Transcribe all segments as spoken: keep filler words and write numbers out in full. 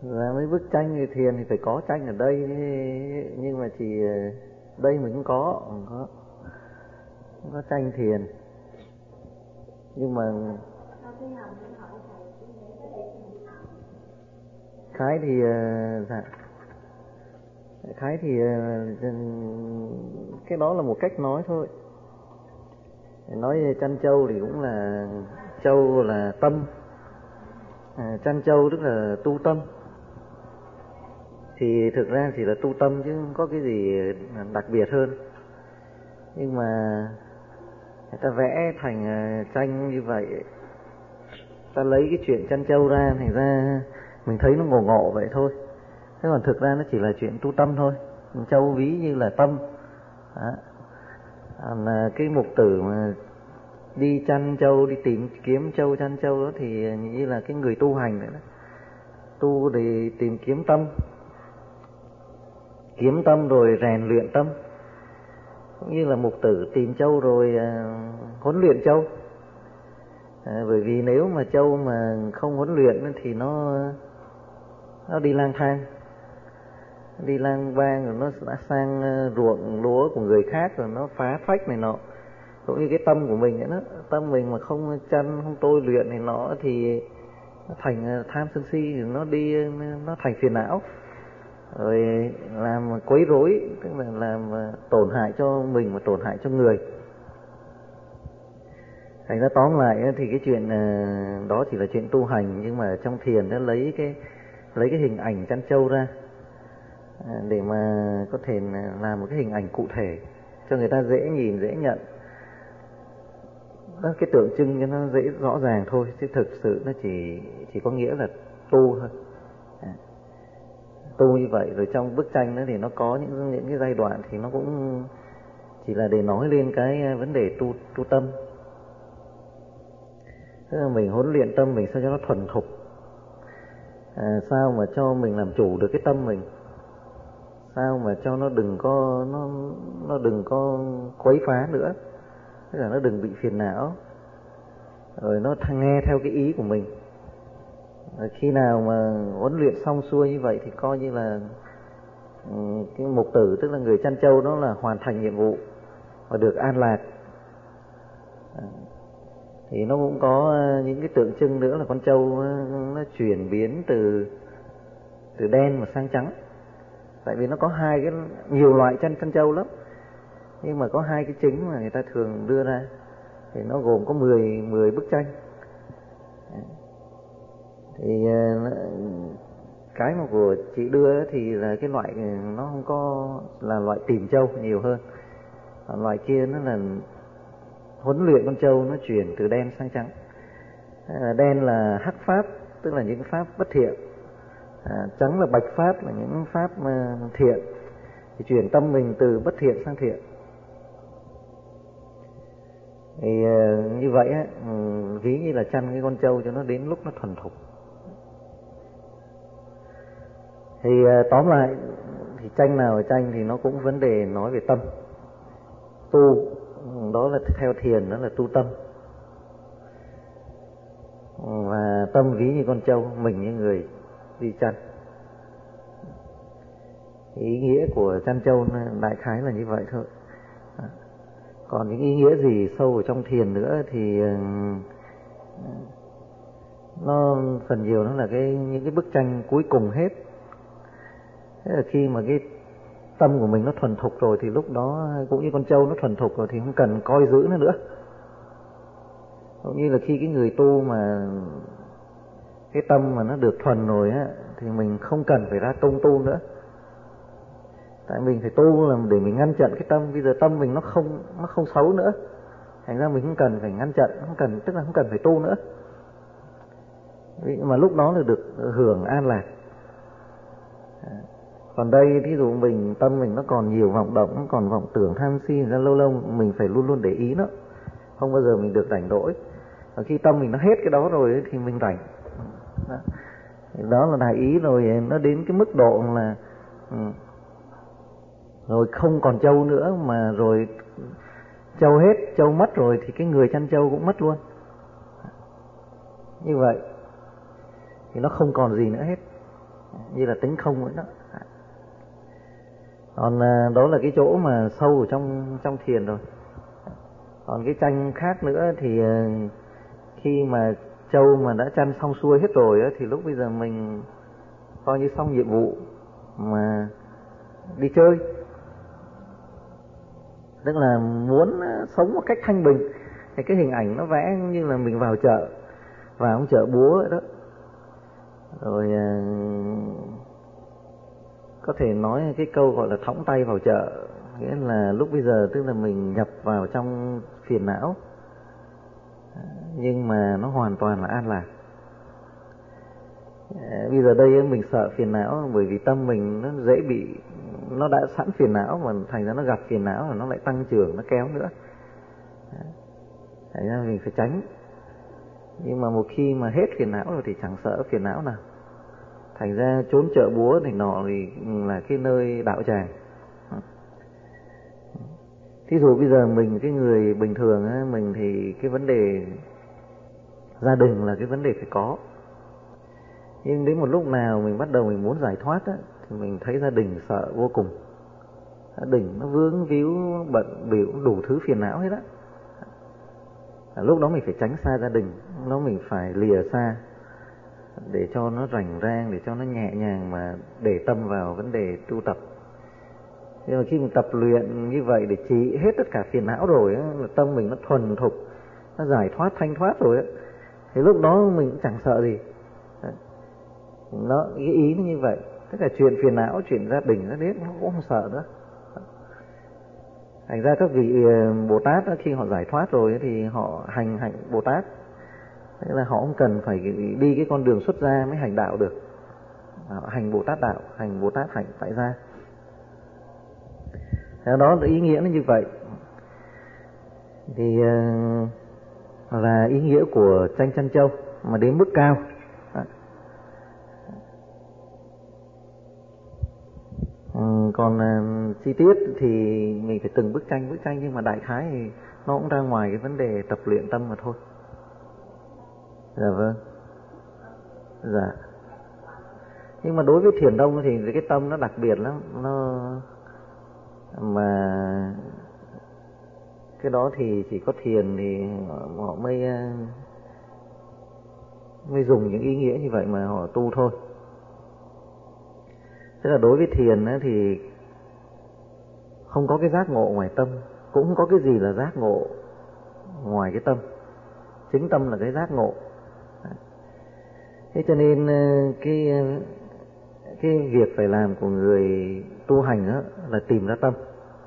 Và mấy bức tranh thì thiền thì phải có tranh ở đây, nhưng mà chỉ đây mình cũng có, cũng có, cũng có tranh thiền, nhưng mà Khái thì dạ, Khái thì cái đó là một cách nói thôi. Nói chăn trâu thì cũng là trâu là tâm, à, chăn trâu tức là tu tâm. Thì thực ra chỉ là tu tâm chứ không có cái gì đặc biệt hơn. Nhưng mà người ta vẽ thành tranh như vậy, ta lấy cái chuyện chăn trâu ra, thành ra mình thấy nó ngộ ngộ vậy thôi. Thế còn thực ra nó chỉ là chuyện tu tâm thôi. Trâu ví như là tâm. Đó. À, cái mục tử mà đi chăn trâu, đi tìm kiếm trâu chăn trâu đó thì như là cái người tu hành vậy đó. Tu để tìm kiếm tâm, kiếm tâm rồi rèn luyện tâm. Cũng như là mục tử tìm trâu rồi à, huấn luyện trâu. À, bởi vì nếu mà trâu mà không huấn luyện thì nó nó đi lang thang, đi lang bang rồi nó đã sang ruộng lúa của người khác rồi nó phá phách này nọ. Cũng như cái tâm của mình vậy đó, tâm mình mà không chăn, không tôi luyện này nọ thì nó thành tham sân si, thì nó đi, nó thành phiền não, rồi làm quấy rối, tức là làm tổn hại cho mình và tổn hại cho người. Thành ra tóm lại thì cái chuyện đó chỉ là chuyện tu hành, nhưng mà trong thiền nó lấy cái lấy cái hình ảnh chăn trâu ra để mà có thể làm một cái hình ảnh cụ thể cho người ta dễ nhìn, dễ nhận. Đó, cái tượng trưng cho nó dễ rõ ràng thôi, chứ thực sự nó chỉ chỉ có nghĩa là tu thôi. À, tu như vậy. Rồi trong bức tranh đó thì nó có những những cái giai đoạn thì nó cũng chỉ là để nói lên cái vấn đề tu tu tâm. Tức là mình huấn luyện tâm mình sao cho nó thuần thục, à, sao mà cho mình làm chủ được cái tâm mình, sao mà cho nó đừng có nó nó đừng có quấy phá nữa, tức là nó đừng bị phiền não, rồi nó nghe theo cái ý của mình. Rồi khi nào mà huấn luyện xong xuôi như vậy thì coi như là cái mục tử, tức là người chăn trâu, đó là hoàn thành nhiệm vụ và được an lạc. À, thì nó cũng có những cái tượng trưng nữa là con trâu nó chuyển biến từ từ đen mà sang trắng. Tại vì nó có hai cái, nhiều loại chăn chăn trâu lắm, nhưng mà có hai cái chính mà người ta thường đưa ra, thì nó gồm có mười mười bức tranh. Thì cái mà của chị đưa thì là cái loại nó không có, là loại tìm trâu nhiều hơn. Còn loại kia nó là huấn luyện con trâu nó chuyển từ đen sang trắng. Đen là hắc pháp, tức là những pháp bất thiện, à, trắng là bạch pháp, là những pháp thiện. Thì chuyển tâm mình từ bất thiện sang thiện. Thì như vậy á, ví như là chăn cái con trâu cho nó đến lúc nó thuần thục. Thì tóm lại thì tranh nào ở tranh thì nó cũng vấn đề nói về tâm. Tu đó là theo thiền, đó là tu tâm. Và tâm ví như con trâu, mình như người đi chăn. Ý nghĩa của chăn trâu đại khái là như vậy thôi. Còn những ý nghĩa gì sâu ở trong thiền nữa thì nó phần nhiều nó là cái những cái bức tranh cuối cùng hết. Thế là khi mà cái tâm của mình nó thuần thục rồi thì lúc đó cũng như con trâu nó thuần thục rồi thì không cần coi giữ nó nữa. Cũng như là khi cái người tu mà cái tâm mà nó được thuần rồi á, thì mình không cần phải ra tung tu nữa. Tại mình phải tu là để mình ngăn chặn cái tâm. Bây giờ tâm mình nó không nó không xấu nữa, thành ra mình không cần phải ngăn chặn, không cần, tức là không cần phải tu nữa. Mà lúc đó là được hưởng an lạc. Còn đây ví dụ mình tâm mình nó còn nhiều vọng động, nó còn vọng tưởng tham si, ra lâu lâu mình phải luôn luôn để ý nó, không bao giờ mình được rảnh rỗi. Và khi tâm mình nó hết cái đó rồi thì mình rảnh. Đó, đó là đại ý rồi. Nó đến cái mức độ là rồi không còn trâu nữa, mà rồi trâu hết, trâu mất rồi thì cái người chăn trâu cũng mất luôn. Như vậy thì nó không còn gì nữa hết. như là tính không vậy đó. Còn đó là cái chỗ mà sâu ở trong trong thiền rồi. Còn cái tranh khác nữa thì khi mà trâu mà đã chăn xong xuôi hết rồi á, thì lúc bây giờ mình coi như xong nhiệm vụ mà đi chơi, tức là muốn sống một cách thanh bình. Thì cái hình ảnh nó vẽ như là mình vào chợ, vào ông chợ búa vậy đó. Rồi có thể nói cái câu gọi là thõng tay vào chợ, nghĩa là lúc bây giờ tức là mình nhập vào trong phiền não, nhưng mà nó hoàn toàn là an lạc. Bây giờ đây mình sợ phiền não bởi vì tâm mình nó dễ bị, nó đã sẵn phiền não mà thành ra nó gặp phiền não là nó lại tăng trưởng, nó kéo nữa. Thành ra mình phải tránh. Nhưng mà một khi mà hết phiền não rồi thì chẳng sợ phiền não nào. Thành ra trốn chợ búa này nọ thì là cái nơi đạo tràng. Thí dụ bây giờ mình cái người bình thường á, mình thì cái vấn đề gia đình là cái vấn đề phải có. Nhưng đến một lúc nào mình bắt đầu mình muốn giải thoát á, thì mình thấy gia đình sợ vô cùng. Gia đình nó vướng víu, bận bịu, đủ thứ phiền não hết á. Lúc đó mình phải tránh xa gia đình, lúc đó mình phải lìa xa để cho nó rảnh rang, để cho nó nhẹ nhàng mà để tâm vào vấn đề tu tập. Nhưng mà khi mình tập luyện như vậy để trị hết tất cả phiền não rồi á, tâm mình nó thuần thục, nó giải thoát, thanh thoát rồi á, thì lúc đó mình cũng chẳng sợ gì. Nó cái ý nó như vậy. Tất cả chuyện phiền não, chuyện gia đình nó biết nó cũng không sợ nữa. Thành ra các vị Bồ Tát đó, khi họ giải thoát rồi thì họ hành hạnh Bồ Tát. Thế là họ không cần phải đi cái con đường xuất gia mới hành đạo được. Họ hành Bồ Tát đạo, hành Bồ Tát hạnh tại gia. Thế đó là ý nghĩa nó như vậy. Thì là ý nghĩa của tranh chăn trâu mà đến mức cao. Ừ, còn uh, chi tiết thì mình phải từng bức tranh bức tranh nhưng mà đại khái thì nó cũng ra ngoài cái vấn đề tập luyện tâm mà thôi. Dạ vâng. Dạ. Nhưng mà đối với thiền đông thì cái tâm nó đặc biệt lắm, nó mà cái đó thì chỉ có thiền thì họ mới mới dùng những ý nghĩa như vậy mà họ tu thôi. Tức là đối với thiền thì không có cái giác ngộ ngoài tâm, cũng không có cái gì là giác ngộ ngoài cái tâm. Chính tâm là cái giác ngộ. Thế cho nên cái cái việc phải làm của người tu hành đó là tìm ra tâm.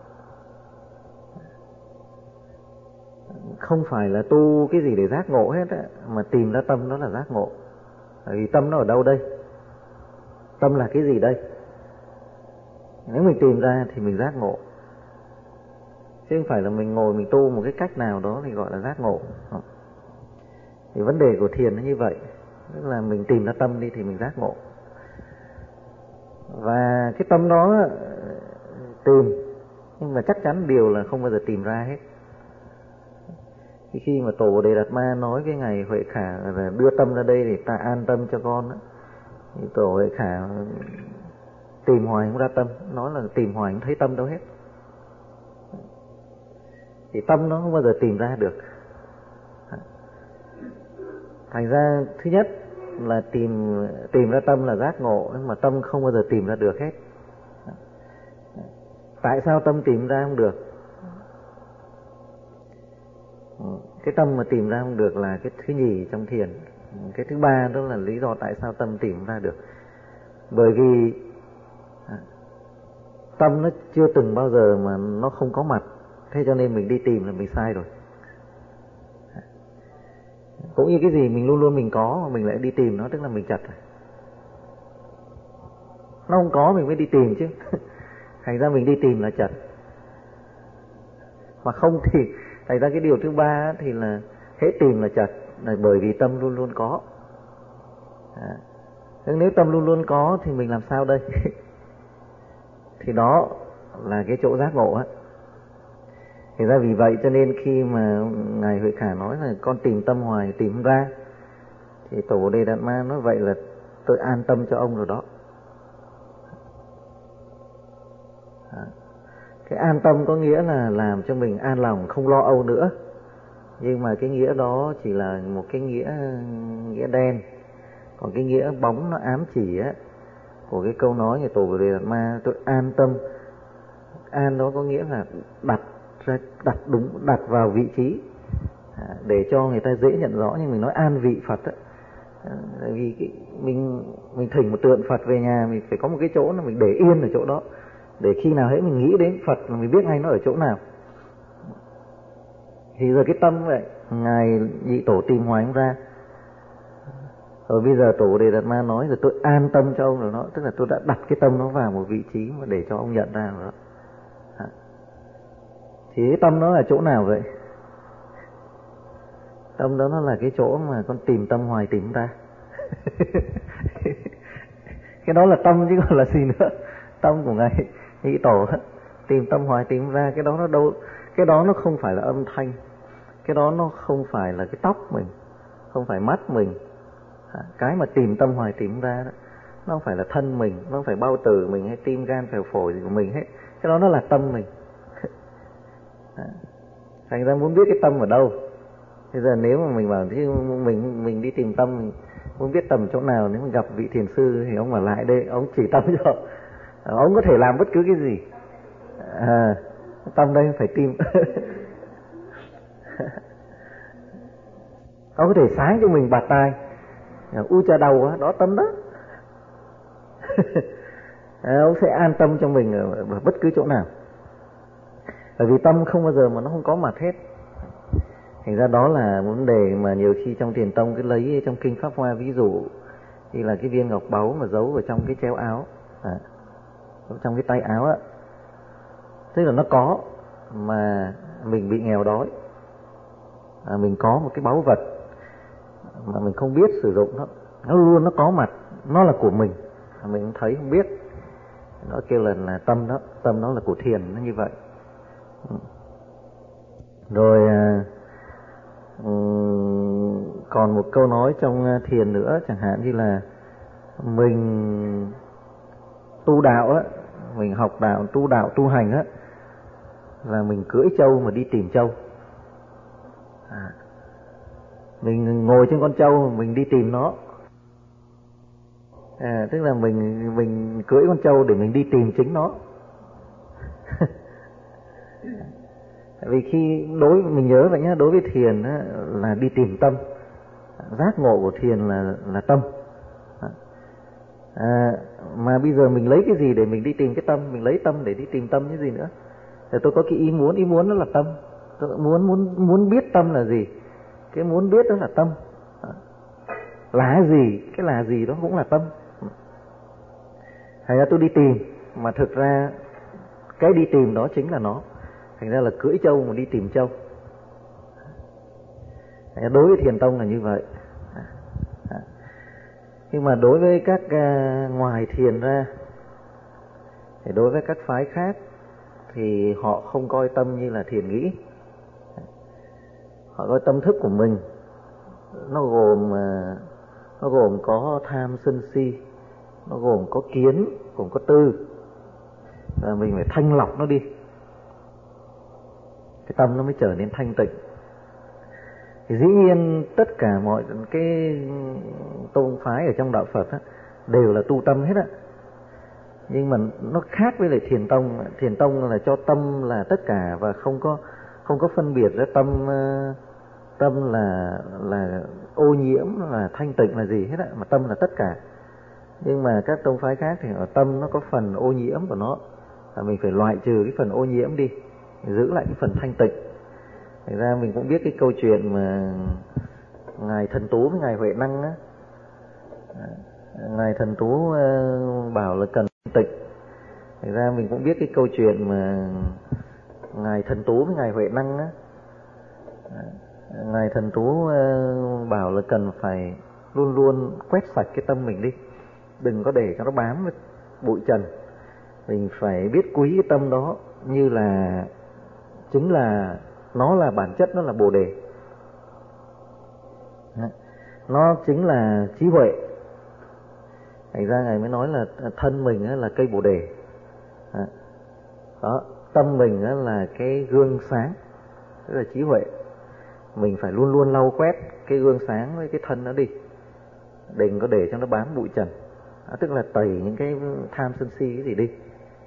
Không phải là tu cái gì để giác ngộ hết á, mà tìm ra tâm đó là giác ngộ. Bởi vì tâm nó ở đâu đây? Tâm là cái gì đây? Nếu mình tìm ra thì mình giác ngộ. Chứ không phải là mình ngồi mình tu một cái cách nào đó thì gọi là giác ngộ. Thì vấn đề của thiền nó như vậy. Tức là mình tìm ra tâm đi thì mình giác ngộ. Và cái tâm đó tìm, nhưng mà chắc chắn điều là không bao giờ tìm ra hết. Khi, khi mà Tổ Bồ Đề Đạt Ma nói với Ngài Huệ Khả là đưa tâm ra đây để ta an tâm cho con đó, thì Tổ Huệ Khả tìm hoài không ra tâm, nói là tìm hoài không thấy tâm đâu hết. Thì tâm nó không bao giờ tìm ra được. Thành ra thứ nhất là tìm tìm ra tâm là giác ngộ, nhưng mà tâm không bao giờ tìm ra được hết. Tại sao tâm tìm ra không được? Cái tâm mà tìm ra không được là cái thứ nhì trong thiền. Cái thứ ba đó là lý do tại sao tâm tìm ra được. Bởi vì tâm nó chưa từng bao giờ mà nó không có mặt, thế cho nên mình đi tìm là mình sai rồi. Cũng như cái gì mình luôn luôn mình có mà mình lại đi tìm nó, tức là mình chật rồi. Nó không có mình mới đi tìm chứ. Thành ra mình đi tìm là chật. Mà không thì thành ra cái điều thứ ba thì là hết tìm là chật, là bởi vì tâm luôn luôn có. À, nếu tâm luôn luôn có thì mình làm sao đây? Thì đó là cái chỗ giác ngộ á. Thì ra vì vậy cho nên khi mà Ngài Huệ Khả nói là con tìm tâm hoài tìm không ra, thì Tổ Bồ Đề Đạt Ma nói vậy là tôi an tâm cho ông rồi đó. Cái an tâm có nghĩa là làm cho mình an lòng, không lo âu nữa. Nhưng mà cái nghĩa đó chỉ là một cái nghĩa nghĩa đen. Còn cái nghĩa bóng nó ám chỉ á của cái câu nói người Tổ Bồ Đề Đạt Ma, tôi an tâm. An đó có nghĩa là đặt ra, đặt đúng, đặt vào vị trí để cho người ta dễ nhận rõ. Nhưng mình nói an vị Phật á, vì cái, mình mình thỉnh một tượng Phật về nhà, mình phải có một cái chỗ là mình để yên ở chỗ đó, để khi nào hễ mình nghĩ đến Phật là mình biết ngay nó ở chỗ nào. Thì giờ cái tâm vậy, ngài Nhị Tổ tìm hoài không ra. Rồi bây giờ Tổ Đề Đạt Ma nói rồi, tôi an tâm cho ông rồi đó, tức là tôi đã đặt cái tâm nó vào một vị trí mà để cho ông nhận ra rồi đó. Thì cái tâm nó là chỗ nào vậy? Tâm đó nó là cái chỗ mà con tìm tâm hoài tìm ra. Cái đó là tâm chứ còn là gì nữa. Tâm của ngài Nhị Tổ tìm tâm hoài tìm ra, cái đó nó đâu, cái đó nó không phải là âm thanh, cái đó nó không phải là cái tóc mình, không phải mắt mình. Cái mà tìm tâm hoài tìm ra đó, nó không phải là thân mình, nó không phải bao tử mình hay tim gan phèo phổi gì của mình hết. Cái đó nó là tâm mình. Thành ra muốn biết cái tâm ở đâu. Bây giờ nếu mà mình bảo chứ mình mình đi tìm tâm, mình muốn biết tâm chỗ nào, nếu mà gặp vị thiền sư thì ông ở lại đây, ông chỉ tâm cho. Ông có thể làm bất cứ cái gì. À, tâm đây phải tìm. Ông có thể sáng cho mình bạt tai, u cha đầu đó, đó tâm đó. À, ông sẽ an tâm cho mình ở, ở bất cứ chỗ nào. Bởi vì tâm không bao giờ mà nó không có mặt hết. Thành ra đó là vấn đề mà nhiều khi trong Thiền Tông cái lấy trong Kinh Pháp Hoa ví dụ như là cái viên ngọc báu mà giấu ở trong cái chéo áo, à, trong cái tay áo á, tức là nó có mà mình bị nghèo đói, à, mình có một cái báu vật mà mình không biết sử dụng nó, nó luôn nó có mặt, nó là của mình, mình không thấy không biết, nó kêu là, là tâm đó, tâm đó là của thiền, nó như vậy. Rồi à, còn một câu nói trong thiền nữa, chẳng hạn như là mình tu đạo á, mình học đạo, tu đạo, tu hành á, là mình cưỡi trâu mà đi tìm trâu. À, mình ngồi trên con trâu mình đi tìm nó. À, tức là mình mình cưỡi con trâu để mình đi tìm chính nó. Vì khi đối mình nhớ vậy nhá, đối với thiền á, là đi tìm tâm, giác ngộ của thiền là là tâm. À, mà bây giờ mình lấy cái gì để mình đi tìm cái tâm? Mình lấy tâm để đi tìm tâm chứ gì nữa. Thì tôi có cái ý muốn, ý muốn đó là tâm. Tôi muốn muốn muốn biết tâm là gì? Cái muốn biết đó là tâm. Là gì? Cái là gì đó cũng là tâm. Thành ra tôi đi tìm, mà thực ra cái đi tìm đó chính là nó. Thành ra là cưỡi trâu mà đi tìm trâu. Đối với Thiền Tông là như vậy. Nhưng mà đối với các uh, ngoài thiền ra, thì đối với các phái khác thì họ không coi tâm như là thiền nghĩ. Họ coi tâm thức của mình nó gồm uh, nó gồm có tham sân si, nó gồm có kiến, gồm có tư, và mình phải thanh lọc nó đi, cái tâm nó mới trở nên thanh tịnh. Thì dĩ nhiên tất cả mọi cái tôn phái ở trong đạo Phật á, đều là tu tâm hết á. Nhưng mà nó khác với lại Thiền Tông. Thiền Tông là cho tâm là tất cả và không có không có phân biệt ra tâm tâm là là ô nhiễm, là thanh tịnh là gì hết á, mà tâm là tất cả. Nhưng mà các tông phái khác thì ở tâm nó có phần ô nhiễm của nó, và mình phải loại trừ cái phần ô nhiễm đi, giữ lại cái phần thanh tịnh. Thành ra mình cũng biết cái câu chuyện mà Ngài Thần Tú với Ngài Huệ Năng á. Ngài Thần Tú bảo là cần tịnh. Thành ra mình cũng biết cái câu chuyện mà Ngài Thần Tú với Ngài Huệ Năng á. Ngài Thần Tú bảo là cần phải luôn luôn quét sạch cái tâm mình đi, đừng có để cho nó bám với bụi trần. Mình phải biết quý cái tâm đó như là chính là nó là bản chất, nó là Bồ Đề, nó chính là trí huệ. Thành ra Ngài mới nói là thân mình là cây Bồ Đề. Đó, tâm mình đó là cái gương sáng, tức là trí huệ. Mình phải luôn luôn lau quét cái gương sáng với cái thân nó đi, đừng có để cho nó bám bụi trần. Đó, tức là tẩy những cái tham sân si cái gì đi.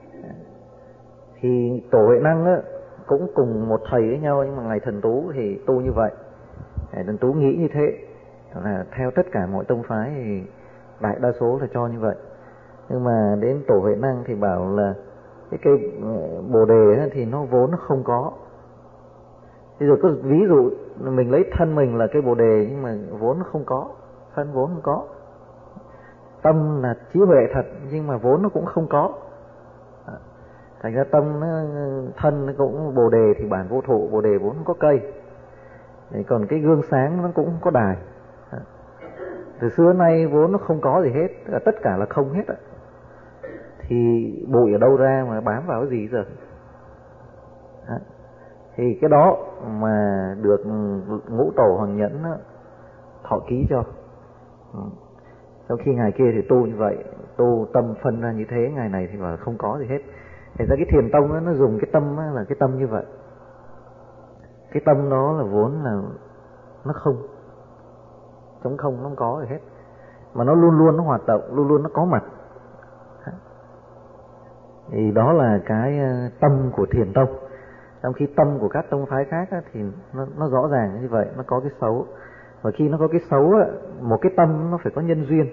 Thì Tổ Huệ Năng á, cũng cùng một thầy với nhau, nhưng mà Ngài Thần Tú thì tu như vậy. Ngài Thần Tú nghĩ như thế, là theo tất cả mọi tông phái thì đại đa số là cho như vậy. Nhưng mà đến Tổ Huệ Năng thì bảo là cái cây Bồ Đề thì nó vốn nó không có. Bây giờ có ví dụ mình lấy thân mình là cây Bồ Đề, nhưng mà vốn nó không có, thân vốn không có. Tâm là trí huệ thật, nhưng mà vốn nó cũng không có. Thành ra tâm nó, thân nó cũng Bồ Đề thì bản vô thụ, Bồ Đề vốn không có cây. Còn cái gương sáng nó cũng không có đài. Từ xưa nay vốn nó không có gì hết, tất cả là không hết. Thì bụi ở đâu ra mà bám vào cái gì giờ? Thì cái đó mà được Ngũ Tổ Hoàng Nhẫn thọ ký cho. Sau khi ngày kia thì tu như vậy, tu tâm phân ra như thế, ngày này thì bảo là không có gì hết. Thành ra cái Thiền Tông đó, nó dùng cái tâm là cái tâm như vậy. Cái tâm đó là vốn là nó không, trống không, nó không có gì hết, mà nó luôn luôn nó hoạt động, luôn luôn nó có mặt. Thì đó là cái tâm của Thiền Tông. Trong khi tâm của các tông phái khác thì nó, nó rõ ràng như vậy, nó có cái xấu. Và khi nó có cái xấu, một cái tâm nó phải có nhân duyên.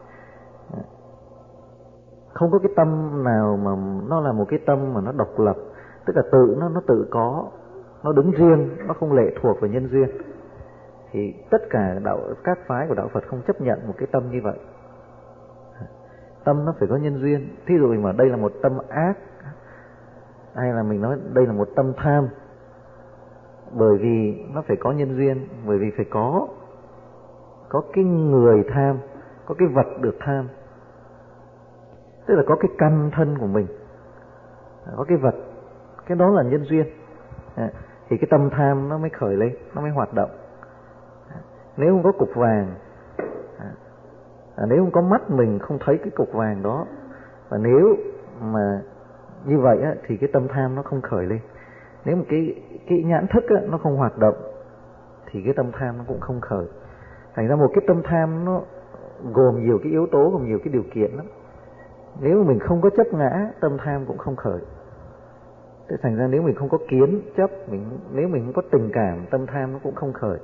Không có cái tâm nào mà nó là một cái tâm mà nó độc lập, tức là tự nó nó tự có, nó đứng riêng, nó không lệ thuộc vào nhân duyên. Thì tất cả đạo các phái của đạo Phật không chấp nhận một cái tâm như vậy. Tâm nó phải có nhân duyên. Thí dụ mình bảo đây là một tâm ác, hay là mình nói đây là một tâm tham, bởi vì nó phải có nhân duyên, bởi vì phải có có cái người tham, có cái vật được tham, tức là có cái căn thân của mình, có cái vật, cái đó là nhân duyên. À, thì cái tâm tham nó mới khởi lên, nó mới hoạt động. À, nếu không có cục vàng, à, à, nếu không có mắt mình không thấy cái cục vàng đó, và nếu mà như vậy á, thì cái tâm tham nó không khởi lên. Nếu mà cái cái nhãn thức á, nó không hoạt động thì cái tâm tham nó cũng không khởi. Thành ra một cái tâm tham nó gồm nhiều cái yếu tố, gồm nhiều cái điều kiện lắm. Nếu mà mình không có chấp ngã, tâm tham cũng không khởi. Thế thành ra nếu mình không có kiến chấp, mình nếu mình không có tình cảm, tâm tham nó cũng không khởi.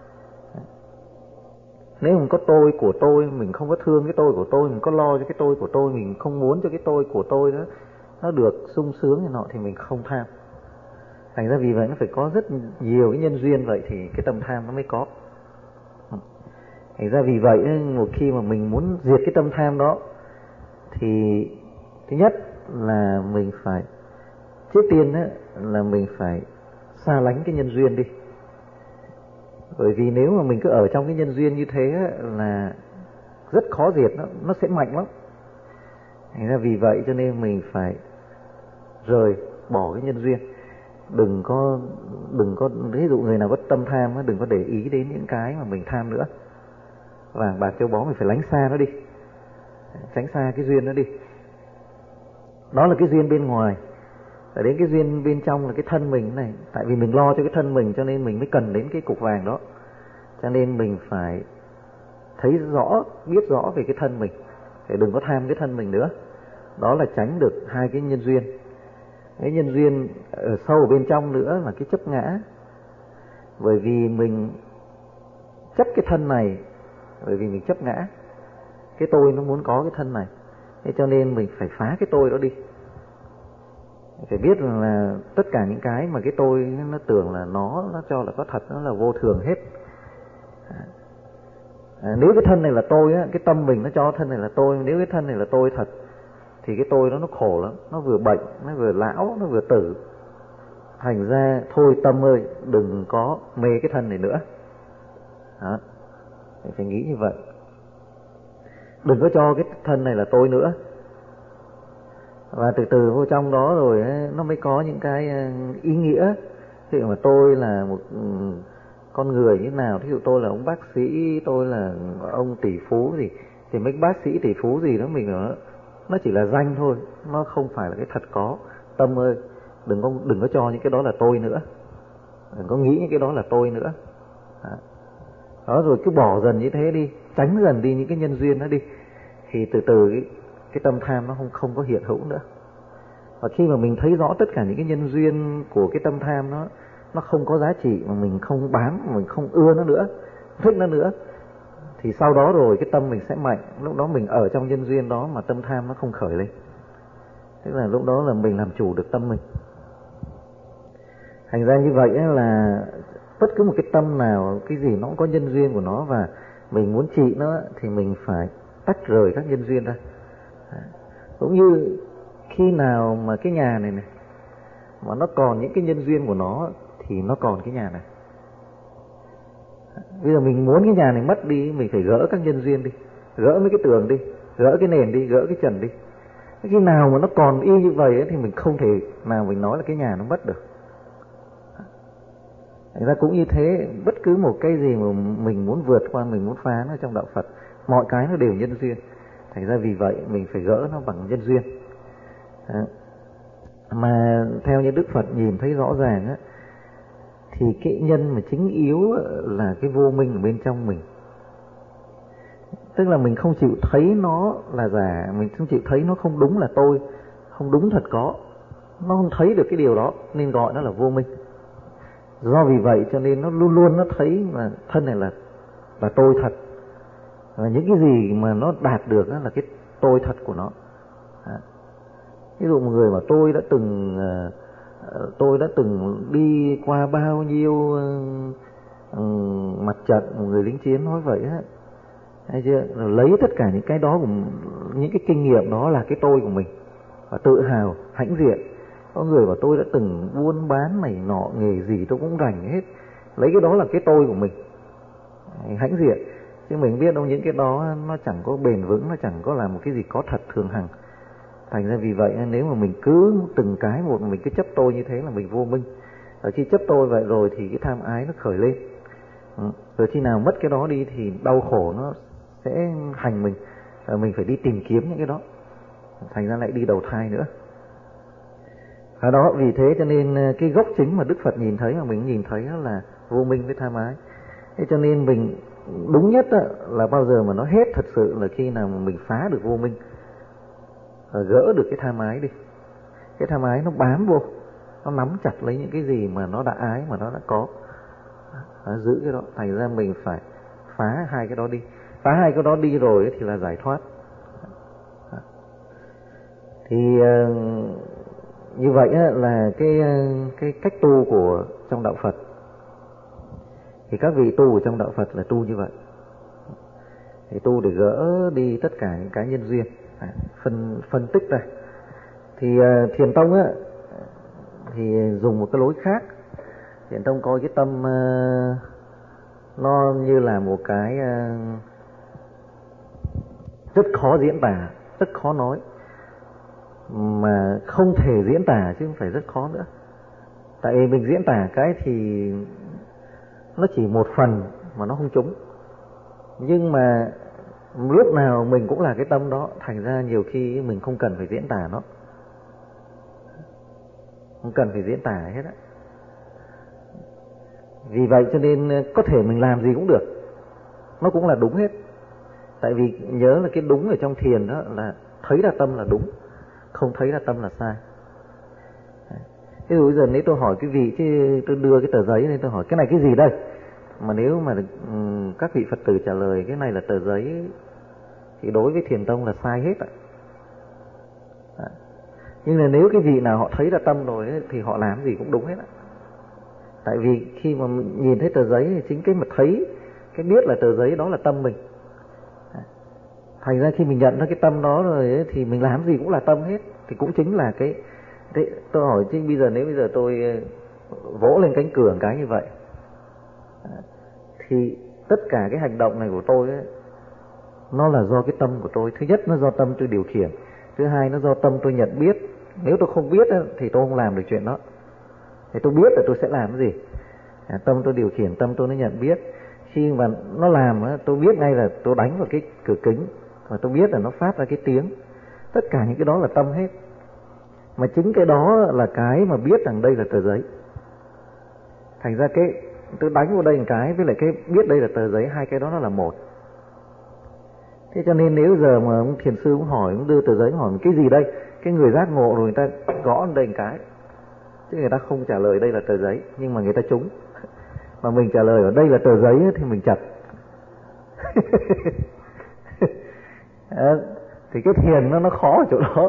Nếu mình có tôi của tôi, mình không có thương cái tôi của tôi, mình có lo cho cái tôi của tôi, mình không muốn cho cái tôi của tôi đó nó được sung sướng như nọ, thì mình không tham. Thành ra vì vậy nó phải có rất nhiều cái nhân duyên, vậy thì cái tâm tham nó mới có. Thành ra vì vậy một khi mà mình muốn diệt cái tâm tham đó, thì thứ nhất là mình phải, trước tiên á, là mình phải xa lánh cái nhân duyên đi. Bởi vì nếu mà mình cứ ở trong cái nhân duyên như thế á, là rất khó diệt, nó, nó sẽ mạnh lắm. Thành ra vì vậy cho nên mình phải rời bỏ cái nhân duyên. Đừng có đừng có ví dụ người nào có tâm tham á, đừng có để ý đến những cái mà mình tham nữa. Vàng bạc châu báu mình phải lánh xa nó đi, tránh xa cái duyên nó đi. Đó là cái duyên bên ngoài. Và đến cái duyên bên trong là cái thân mình này. Tại vì mình lo cho cái thân mình cho nên mình mới cần đến cái cục vàng đó. Cho nên mình phải thấy rõ, biết rõ về cái thân mình, để đừng có tham cái thân mình nữa. Đó là tránh được hai cái nhân duyên. Cái nhân duyên ở sâu ở bên trong nữa là cái chấp ngã. Bởi vì mình chấp cái thân này, bởi vì mình chấp ngã. Cái tôi nó muốn có cái thân này, thế cho nên mình phải phá cái tôi đó đi. Phải biết là tất cả những cái mà cái tôi nó tưởng là nó, nó cho là có thật, nó là vô thường hết. À, nếu cái thân này là tôi á, cái tâm mình nó cho thân này là tôi. Nếu cái thân này là tôi thật thì cái tôi đó nó khổ lắm. Nó vừa bệnh, nó vừa lão, nó vừa tử. Thành ra thôi tâm ơi, đừng có mê cái thân này nữa. Đó, phải nghĩ như vậy. Đừng có cho cái thân này là tôi nữa. Và từ từ vô trong đó rồi ấy, nó mới có những cái ý nghĩa. Thì mà tôi là một con người như thế nào, ví dụ tôi là ông bác sĩ, tôi là ông tỷ phú gì, thì mấy bác sĩ tỷ phú gì đó mình nó nó chỉ là danh thôi, nó không phải là cái thật có. tâm ơi, đừng có đừng có cho những cái đó là tôi nữa, đừng có nghĩ những cái đó là tôi nữa. Đó, rồi cứ bỏ dần như thế đi, tránh dần đi những cái nhân duyên đó đi, thì từ từ cái, cái tâm tham nó không không có hiện hữu nữa. Và khi mà mình thấy rõ tất cả những cái nhân duyên của cái tâm tham nó nó không có giá trị, mà mình không bám, mà mình không ưa nó nữa, thích nó nữa, thì sau đó rồi cái tâm mình sẽ mạnh. Lúc đó mình ở trong nhân duyên đó mà tâm tham nó không khởi lên, tức là lúc đó là mình làm chủ được tâm mình. Thành ra như vậy là bất cứ một cái tâm nào, cái gì nó cũng có nhân duyên của nó, và mình muốn trị nó thì mình phải tách rời các nhân duyên ra. Cũng như khi nào mà cái nhà này này mà nó còn những cái nhân duyên của nó thì nó còn cái nhà này. Bây giờ mình muốn cái nhà này mất đi, mình phải gỡ các nhân duyên đi, gỡ mấy cái tường đi, gỡ cái nền đi, gỡ cái trần đi. Khi nào mà nó còn y như vậy ấy, thì mình không thể nào mình nói là cái nhà nó mất được. Thành ra cũng như thế, bất cứ một cái gì mà mình muốn vượt qua, mình muốn phá nó trong đạo Phật, mọi cái nó đều nhân duyên. Thành ra vì vậy mình phải gỡ nó bằng nhân duyên. Đó. Mà theo như Đức Phật nhìn thấy rõ ràng á, thì cái nhân mà chính yếu là cái vô minh ở bên trong mình. Tức là mình không chịu thấy nó là giả, mình không chịu thấy nó không đúng là tôi, không đúng thật có, nó không thấy được cái điều đó nên gọi nó là vô minh. Do vì vậy cho nên nó luôn luôn nó thấy mà thân này là là tôi thật, và những cái gì mà nó đạt được đó là cái tôi thật của nó. Ví dụ một người mà tôi đã từng tôi đã từng đi qua bao nhiêu mặt trận, một người lính chiến nói vậy á, thấy chưa? Lấy tất cả những cái đó, những cái kinh nghiệm đó là cái tôi của mình, và tự hào hãnh diện. Có người mà tôi đã từng buôn bán này nọ, nghề gì tôi cũng rành hết, lấy cái đó là cái tôi của mình, hãnh diện. Chứ mình biết đâu những cái đó nó chẳng có bền vững, nó chẳng có là một cái gì có thật thường hằng. Thành ra vì vậy nếu mà mình cứ từng cái một mình cứ chấp tôi như thế là mình vô minh. Ở khi chấp tôi vậy rồi thì cái tham ái nó khởi lên. Rồi khi nào mất cái đó đi thì đau khổ nó sẽ hành mình, và mình phải đi tìm kiếm những cái đó. Thành ra lại đi đầu thai nữa. Ở đó vì thế cho nên cái gốc chính mà Đức Phật nhìn thấy, mà mình nhìn thấy là vô minh với tham ái. Thế cho nên mình đúng nhất là bao giờ mà nó hết thật sự là khi nào mà mình phá được vô minh, gỡ được cái tham ái đi. Cái tham ái nó bám vô, nó nắm chặt lấy những cái gì mà nó đã ái, mà nó đã có, nó giữ cái đó. Thành ra mình phải phá hai cái đó đi. Phá hai cái đó đi rồi thì là giải thoát. Thì như vậy là cái cái cách tu của trong đạo Phật. Thì các vị tu ở trong đạo Phật là tu như vậy. Thì tu để gỡ đi tất cả những cái nhân duyên, phân phân tích ra. Thì uh, Thiền Tông á thì dùng một cái lối khác. Thiền Tông coi cái tâm uh, nó như là một cái uh, rất khó diễn tả, rất khó nói, mà không thể diễn tả chứ không phải rất khó nữa. Tại vì mình diễn tả cái thì nó chỉ một phần mà nó không trúng. Nhưng mà lúc nào mình cũng là cái tâm đó, thành ra nhiều khi mình không cần phải diễn tả nó, không cần phải diễn tả hết á. Vì vậy cho nên có thể mình làm gì cũng được, nó cũng là đúng hết. Tại vì nhớ là cái đúng ở trong thiền đó là thấy ra tâm là đúng, không thấy ra tâm là sai. Ví dụ bây giờ nếu tôi hỏi quý vị, chứ tôi đưa cái tờ giấy nên tôi hỏi cái này cái gì đây, mà nếu mà um, các vị Phật tử trả lời cái này là tờ giấy thì đối với Thiền Tông là sai hết ạ. Nhưng là nếu cái vị nào họ thấy ra tâm rồi ấy, thì họ làm gì cũng đúng hết ạ. Tại vì khi mà nhìn thấy tờ giấy thì chính cái mà thấy, cái biết là tờ giấy đó là tâm mình. Thành ra khi mình nhận ra cái tâm đó rồi ấy, thì mình làm gì cũng là tâm hết. Thì cũng chính là cái, cái tôi hỏi chứ bây giờ nếu bây giờ tôi vỗ lên cánh cửa một cái như vậy, thì tất cả cái hành động này của tôi ấy, nó là do cái tâm của tôi. Thứ nhất nó do tâm tôi điều khiển, thứ hai nó do tâm tôi nhận biết. Nếu tôi không biết ấy, thì tôi không làm được chuyện đó. Thì tôi biết là tôi sẽ làm cái gì, à, tâm tôi điều khiển, tâm tôi nó nhận biết. Khi mà nó làm ấy, tôi biết ngay là tôi đánh vào cái cửa kính, và tôi biết là nó phát ra cái tiếng. Tất cả những cái đó là tâm hết. Mà chính cái đó là cái mà biết rằng đây là tờ giấy. Thành ra cái tôi đánh vào đây một cái với lại cái biết đây là tờ giấy, hai cái đó nó là một. Thế cho nên nếu giờ mà ông thiền sư cũng hỏi, cũng đưa tờ giấy hỏi cái gì đây, cái người giác ngộ rồi người ta gõ đây một cái, chứ người ta không trả lời đây là tờ giấy, nhưng mà người ta trúng. Mà mình trả lời ở đây là tờ giấy thì mình chật. À, thì cái thiền nó nó khó ở chỗ đó.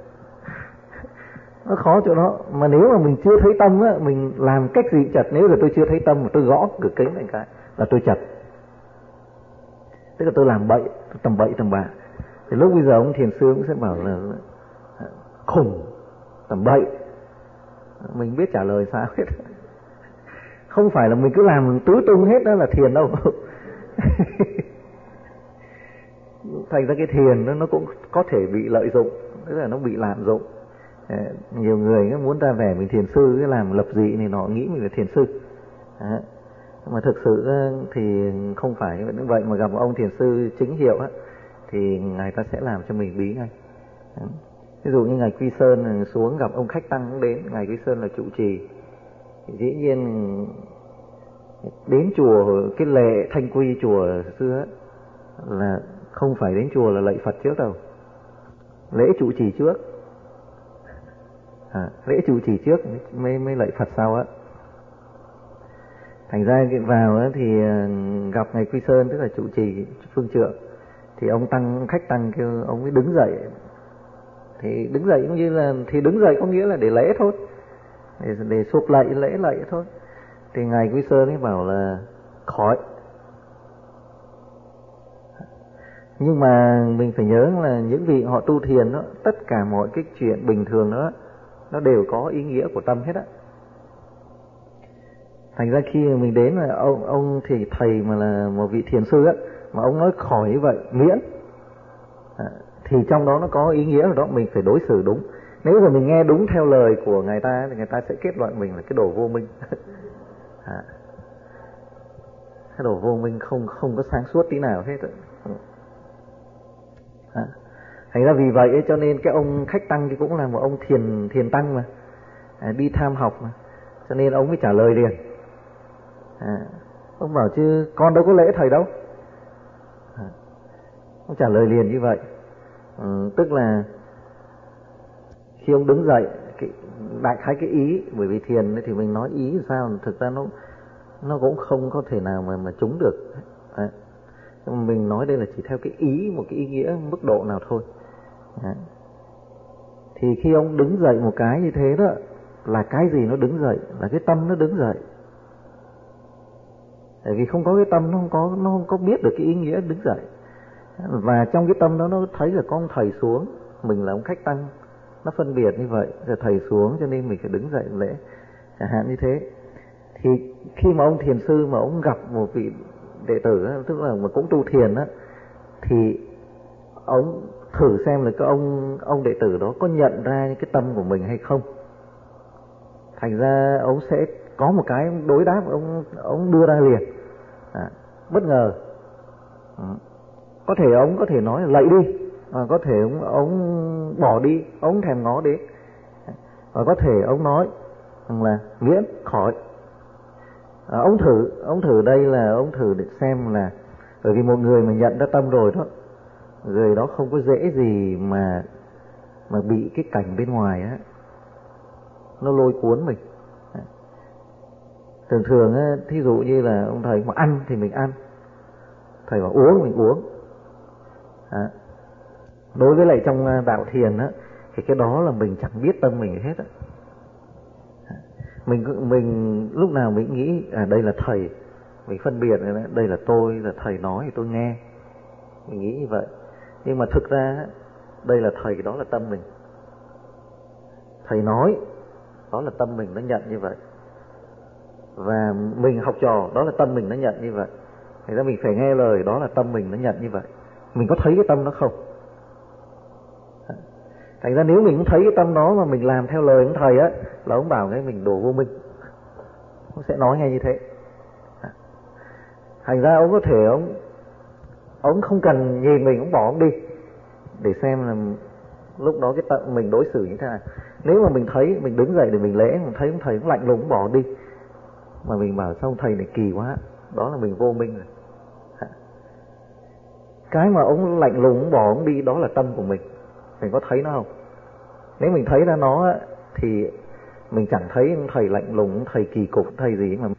Nó khó chỗ đó. Mà nếu mà mình chưa thấy tâm á, mình làm cách gì chật. Nếu là tôi chưa thấy tâm mà tôi gõ cửa kính này cái là tôi chật. Tức là tôi làm bậy, tầm bậy tầm bạ. Thì lúc bây giờ ông thiền sư cũng sẽ bảo là khùng, tầm bậy. Mình biết trả lời sao hết. Không phải là mình cứ làm tứ tung hết đó là thiền đâu. Thành ra cái thiền nó, nó cũng có thể bị lợi dụng, tức là nó bị lạm dụng. À, nhiều người muốn ra vẻ mình thiền sư, cái làm lập dị thì nó nghĩ mình là thiền sư. À, mà thực sự thì không phải như vậy. Mà gặp một ông thiền sư chính hiệu á, thì ngài ta sẽ làm cho mình bí ngay. À, ví dụ như ngài Quy Sơn xuống gặp ông khách tăng cũng đến, ngài Quy Sơn là trụ trì, thì dĩ nhiên đến chùa cái lệ thanh quy chùa xưa là không phải đến chùa là lạy Phật trước đâu, lễ trụ trì trước. À, lễ trụ trì trước mới mới lạy Phật sau á. Thành ra vào á thì gặp ngài Quy Sơn, tức là trụ trì phương trượng, thì ông tăng khách tăng kêu ông mới đứng dậy. Thì đứng dậy cũng như là thì đứng dậy có nghĩa là để lễ thôi, để để sụp lạy lễ lạy thôi. Thì ngài Quy Sơn ấy bảo là khỏi. Nhưng mà mình phải nhớ là những vị họ tu thiền đó, tất cả mọi cái chuyện bình thường đó nó đều có ý nghĩa của tâm hết á. Thành ra khi mình đến là ông ông thì thầy mà là một vị thiền sư á, mà ông nói khỏi như vậy miễn à, thì trong đó nó có ý nghĩa rồi đó, mình phải đối xử đúng. Nếu mà mình nghe đúng theo lời của người ta thì người ta sẽ kết luận mình là cái đồ vô minh. À, cái đồ vô minh không không có sáng suốt tí nào hết. À, thành ra vì vậy cho nên cái ông khách tăng thì cũng là một ông thiền thiền tăng mà, à, đi tham học mà, cho nên ông mới trả lời liền. À, ông bảo chứ con đâu có lễ thầy đâu. À, ông trả lời liền như vậy. Ừ, tức là khi ông đứng dậy, cái, đại khái cái ý, bởi vì thiền thì mình nói ý sao, thực ra nó nó cũng không có thể nào mà mà trúng được. À, mình nói đây là chỉ theo cái ý, một cái ý nghĩa mức độ nào thôi. À, thì khi ông đứng dậy một cái như thế đó, là cái gì nó đứng dậy? Là cái tâm nó đứng dậy. Tại vì không có cái tâm nó không có nó không có biết được cái ý nghĩa đứng dậy. Và trong cái tâm đó nó thấy là có ông thầy xuống, mình là ông khách tăng, nó phân biệt như vậy, rồi thầy xuống cho nên mình phải đứng dậy lễ, chẳng hạn như thế. Thì khi mà ông thiền sư mà ông gặp một vị đệ tử, tức là mà cũng tu thiền á, thì ông thử xem là cái ông ông đệ tử đó có nhận ra cái tâm của mình hay không. Thành ra ông sẽ có một cái đối đáp, ông ông đưa ra liền. À, bất ngờ. À, có thể ông có thể nói là lạy đi, à, có thể ông ông bỏ đi, ông thèm ngó đến. Và có thể ông nói là miễn khỏi. À, ông thử, ông thử đây là ông thử để xem là, bởi vì một người mà nhận ra tâm rồi đó, người đó không có dễ gì mà mà bị cái cảnh bên ngoài á nó lôi cuốn mình. À, thường thường á, thí dụ như là ông thầy mà ăn thì mình ăn, thầy bảo uống mình uống. À, đối với lại trong đạo thiền á, thì cái đó là mình chẳng biết tâm mình hết á. Mình mình lúc nào mình nghĩ à đây là thầy, mình phân biệt này, đây là tôi, là thầy nói thì tôi nghe, mình nghĩ như vậy. Nhưng mà thực ra đây là thầy, đó là tâm mình. Thầy nói đó là tâm mình nó nhận như vậy, và mình học trò đó là tâm mình nó nhận như vậy. Thành ra mình phải nghe lời, đó là tâm mình nó nhận như vậy. Mình có thấy cái tâm nó không? Thành ra nếu mình cũng thấy cái tâm đó mà mình làm theo lời ông thầy á, là ông bảo cái mình đồ vô minh, ông sẽ nói ngay như thế. Thành ra ông có thể ông ông không cần nhìn mình, ông bỏ ông đi để xem là lúc đó cái tâm mình đối xử như thế nào. Nếu mà mình thấy, mình đứng dậy để mình lễ, mình thấy ông thầy cũng lạnh lùng cũng bỏ đi, mà mình bảo sao ông thầy này kỳ quá, đó là mình vô minh rồi. Cái mà ông lạnh lùng ông bỏ ông đi, đó là tâm của mình. Mình có thấy nó không? Nếu mình thấy ra nó thì mình chẳng thấy ông thầy lạnh lùng, ông thầy kỳ cục, thầy gì mà